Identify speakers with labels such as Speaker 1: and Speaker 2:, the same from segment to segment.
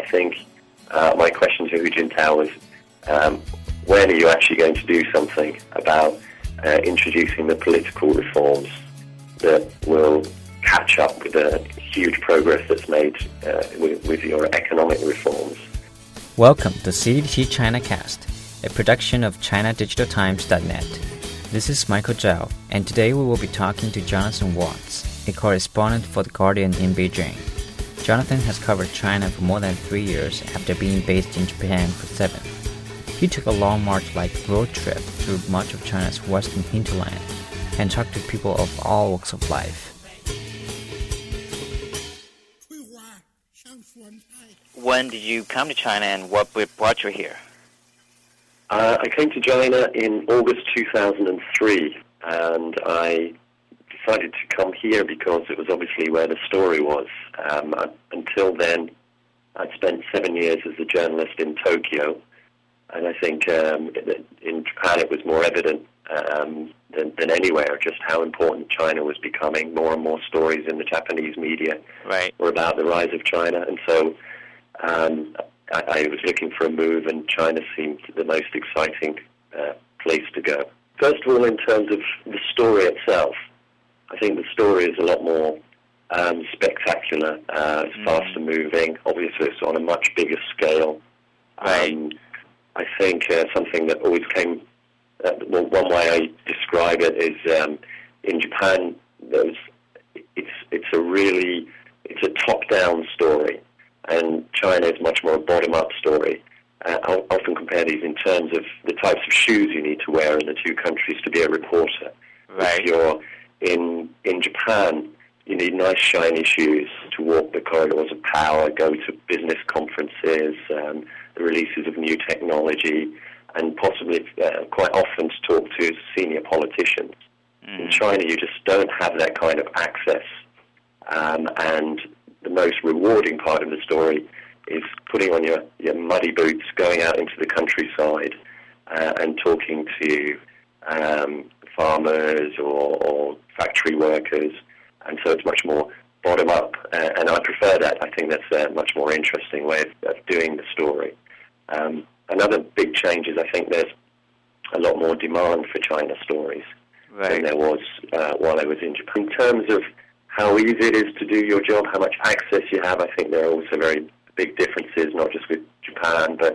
Speaker 1: I think my question to Hu Jintao was, when are you actually going to do something about introducing the political reforms that will catch up with the huge progress that's made with your economic reforms?
Speaker 2: Welcome to CDT ChinaCast, a production of ChinaDigitalTimes.net. This is Michael Zhao, and today we will be talking to Jonathan Watts, a correspondent for The Guardian in Beijing. Jonathan has covered China for more than 3 years after being based in Japan for 7. He took a long march-like road trip through much of China's western hinterland and talked to people of all walks of life.
Speaker 3: When did you come to China and what brought you here?
Speaker 1: I came to China in August 2003, and I decided to come here because it was obviously where the story was. Until then, I'd spent 7 years as a journalist in Tokyo, and I think in Japan it was more evident than anywhere just how important China was becoming. More and more stories in the Japanese media were about the rise of China, and so I was looking for a move, and China seemed the most exciting place to go. First of all, in terms of the story itself, I think the story is a lot more spectacular. It's faster moving. Obviously, it's on a much bigger scale. I think something that always came. One way I describe it is in Japan, it's a top-down story, and China is much more a bottom-up story. I'll often compare these in terms of the types of shoes you need to wear in the two countries to be a reporter. If you're in Japan, you need nice shiny shoes to walk the corridors of power, go to business conferences, the releases of new technology, and possibly quite often to talk to senior politicians. In China, you just don't have that kind of access, and the most rewarding part of the story is putting on your muddy boots, going out into the countryside, and talking to farmers or factory workers, and so it's much more bottom-up, and I prefer that. I think that's a much more interesting way of doing the story. Another big change is I think there's a lot more demand for China stories than there was while I was in Japan. In terms of how easy it is to do your job, how much access you have, I think there are also very big differences, not just with Japan, but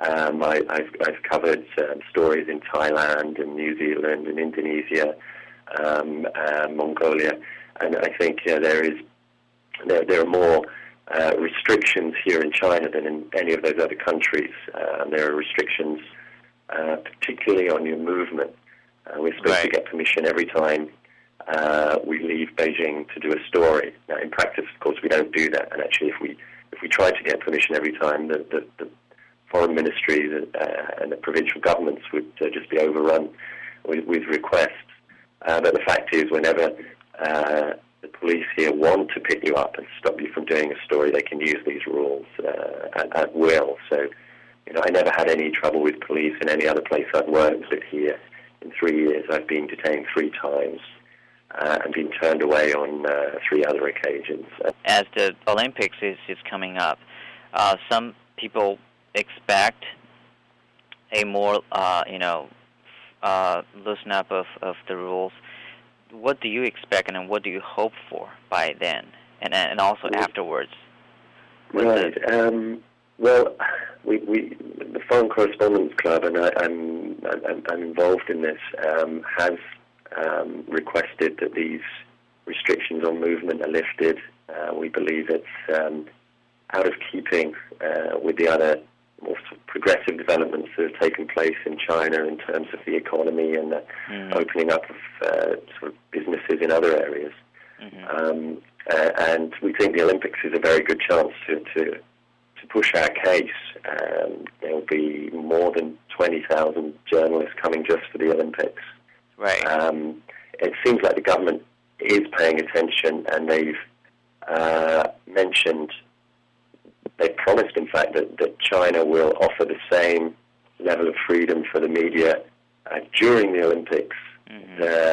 Speaker 1: I've covered stories in Thailand and New Zealand and Indonesia, Mongolia, and I think there are more restrictions here in China than in any of those other countries. There are restrictions, particularly on your movement. We're supposed to get permission every time we leave Beijing to do a story. Now, in practice, of course, we don't do that. And actually, if we tried to get permission every time, the foreign ministries and the provincial governments would just be overrun with requests. But the fact is, whenever the police here want to pick you up and stop you from doing a story, they can use these rules at will. So, I never had any trouble with police in any other place I've worked, but here, in 3 years, I've been detained 3 times and been turned away on 3 other occasions.
Speaker 3: As the Olympics is coming up, some people expect a more, loosen up of the rules. What do you expect, and what do you hope for by then, and also afterwards?
Speaker 1: Right. Well, we the Foreign Correspondents Club, and I'm involved in this, has requested that these restrictions on movement are lifted. We believe it's out of keeping with the other more sort of progressive developments that have taken place in China in terms of the economy and the opening up of sort of businesses in other areas. And we think the Olympics is a very good chance to push our case. There will be more than 20,000 journalists coming just for the Olympics. It seems like the government is paying attention, and they've promised, in fact, that China will offer the same level of freedom for the media during the Olympics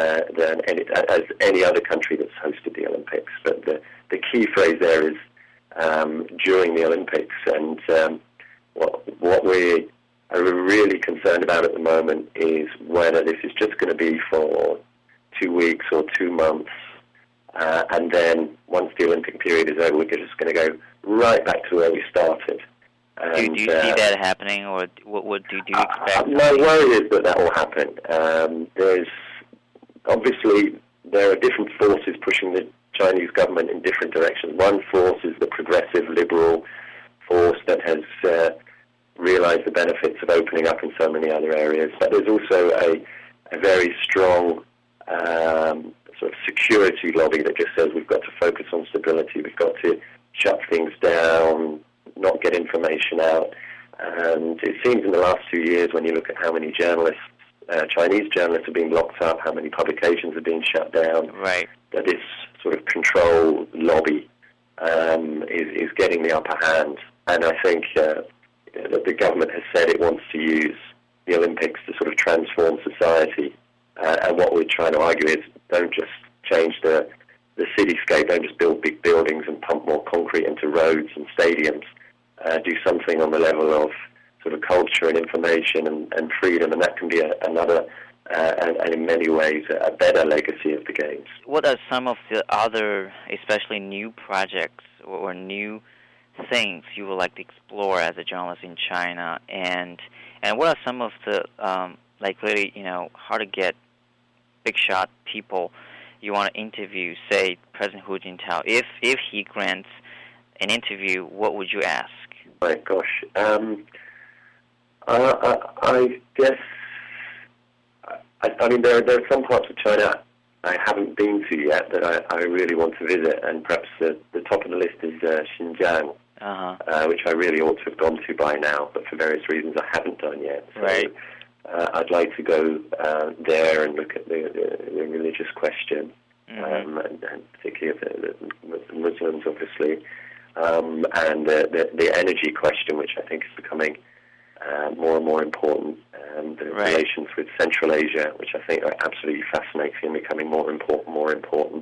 Speaker 1: than as any other country that's hosted the Olympics. But the key phrase there is during the Olympics. And what we are really concerned about at the moment is whether this is just going to be for 2 weeks or 2 months, and then once the Olympic period is over, we're just going to go right back to where we started.
Speaker 3: Do you see that happening, or what do you expect?
Speaker 1: My worry is that will happen. There's obviously there are different forces pushing the Chinese government in different directions. One force is the progressive liberal force that has realized the benefits of opening up in so many other areas. But there's also a very strong sort of security lobby that just says we've got to focus on stability, we've got to shut things down, not get information out. And it seems in the last 2 years, when you look at how many journalists, Chinese journalists are being locked up, how many publications are being shut down,
Speaker 3: right,
Speaker 1: that this sort of control lobby is getting the upper hand. And I think that the government has said it wants to use the Olympics to sort of transform society. And what we're trying to argue is don't just change the cityscape, don't just build big buildings and pump more concrete into roads and stadiums. Do something on the level of sort of culture and information and freedom, and that can be another, and in many ways, a better legacy of the Games.
Speaker 3: What are some of the other, especially new projects or new things you would like to explore as a journalist in China, and what are some of the like really hard to get big shot people you want to interview? Say President Hu Jintao. If he grants an interview, what would you ask?
Speaker 1: My gosh, I guess. I mean, there are some parts of China I haven't been to yet that I really want to visit, and perhaps the top of the list is Xinjiang, which I really ought to have gone to by now, but for various reasons I haven't done yet. So,
Speaker 3: right.
Speaker 1: I'd like to go there and look at the religious question, and particularly the Muslims, obviously, and the energy question, which I think is becoming more and more important, and the relations with Central Asia, which I think are absolutely fascinating and becoming more important.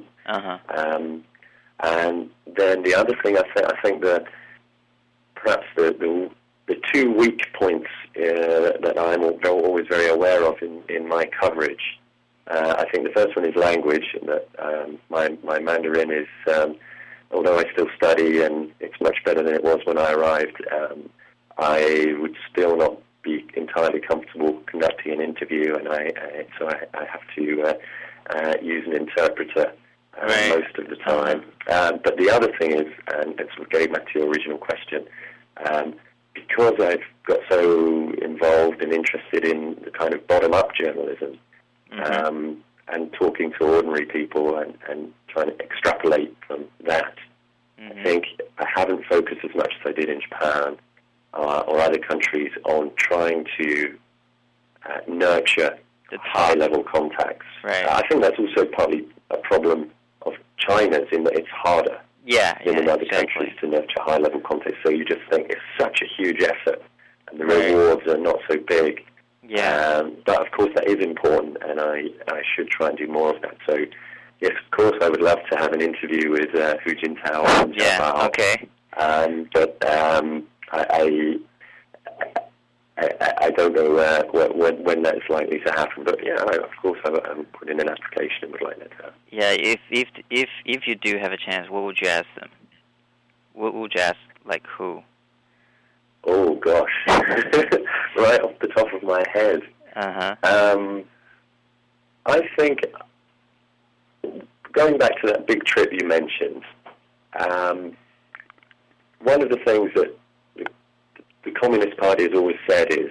Speaker 1: And then the other thing I think that perhaps the 2 weak points that I'm always very aware of in my coverage. I think the first one is language, and that my Mandarin is, although I still study and it's much better than it was when I arrived, I would still not be entirely comfortable conducting an interview, and so I have to use an interpreter most of the time. But the other thing is, and it's sort of getting back to your original question, because I've got so involved and interested in the kind of bottom-up journalism, and talking to ordinary people and trying to extrapolate from that, I think I haven't focused as much as I did in Japan or other countries on trying to nurture high-level contacts.
Speaker 3: Right.
Speaker 1: I think that's also partly a problem of China's, in that it's harder than in other countries to nurture high-level contacts. So you just think it's such a huge effort, and the rewards are not so big.
Speaker 3: Yeah.
Speaker 1: But of course that is important, and I should try and do more of that. So yes, of course I would love to have an interview with Hu Jintao.
Speaker 3: Yeah. Okay.
Speaker 1: But I don't know when that's likely to happen. But yeah, of course I'm putting in an application and would like that to happen.
Speaker 3: Yeah. If you do have a chance, what would you ask them? What would you ask? Like who?
Speaker 1: Oh gosh, right off the top of my head. I think, going back to that big trip you mentioned, one of the things that the Communist Party has always said is,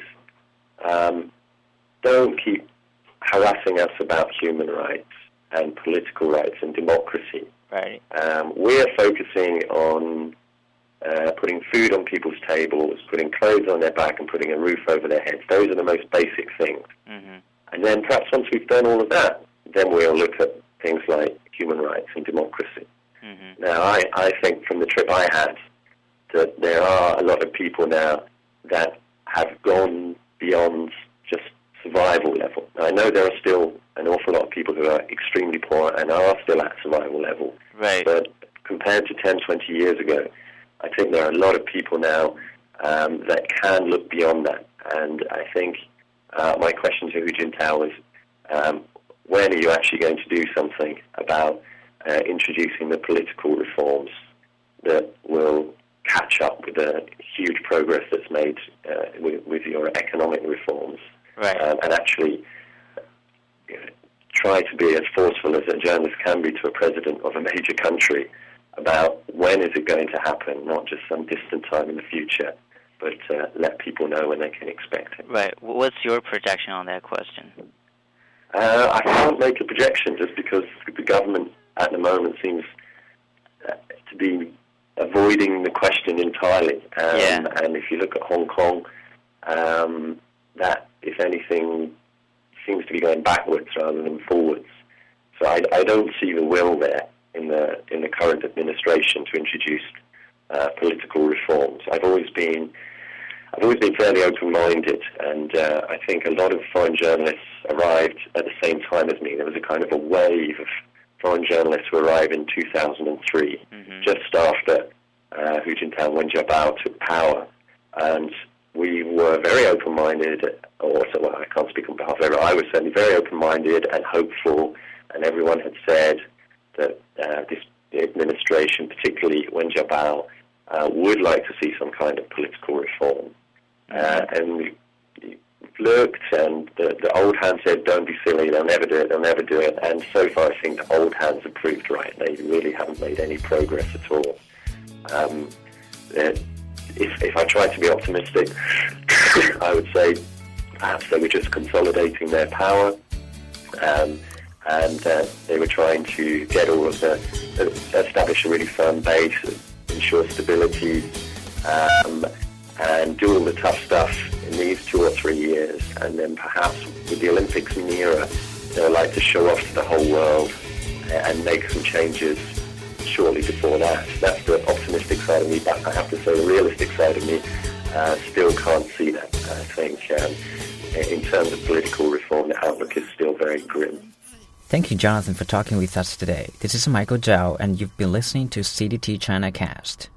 Speaker 1: don't keep harassing us about human rights and political rights and democracy.
Speaker 3: Right.
Speaker 1: We're focusing on putting food on people's tables, putting clothes on their back, and putting a roof over their heads. Those are the most basic things. And then perhaps once we've done all of that, then we'll look at things like human rights and democracy. Now, I think from the trip I had that there are a lot of people now that have gone beyond just survival level. Now, I know there are still an awful lot of people who are extremely poor and are still at survival level.
Speaker 3: Right.
Speaker 1: But compared to 10, 20 years ago, I think there are a lot of people now that can look beyond that. And I think my question to Hu Jintao is, when are you actually going to do something about introducing the political reforms that will catch up with the huge progress that's made with your economic reforms,
Speaker 3: right.
Speaker 1: And actually try to be as forceful as a journalist can be to a president of a major country about when is it going to happen, not just some distant time in the future, but let people know when they can expect it.
Speaker 3: Right. What's your projection on that question?
Speaker 1: I can't make a projection just because the government at the moment seems to be avoiding the question entirely. And if you look at Hong Kong, that, if anything, seems to be going backwards rather than forwards. So I don't see the will there in the current administration to introduce political reforms. I've always been fairly open-minded, and I think a lot of foreign journalists arrived at the same time as me. There was a kind of a wave of foreign journalists who arrived in 2003, just after Hu Jintao and Wen Jiabao took power. And we were very open-minded, I can't speak on behalf of everyone, I was certainly very open-minded and hopeful, and everyone had said that the administration, particularly Wen Jiabao, would like to see some kind of political reform. And we looked, and the old hands said, don't be silly, they'll never do it. And so far, I think the old hands have proved right. They really haven't made any progress at all. If I tried to be optimistic, I would say perhaps they were just consolidating their power, and they were trying to get all of establish a really firm base, ensure stability, and do all the tough stuff in these 2 or 3 years. And then perhaps with the Olympics nearer, they would like to show off to the whole world and make some changes shortly before that. That's the optimistic side of me, but I have to say the realistic side of me still can't see that. I think in terms of political reform, the outlook is still very grim.
Speaker 2: Thank you, Jonathan, for talking with us today. This is Michael Zhao, and you've been listening to CDT China Cast.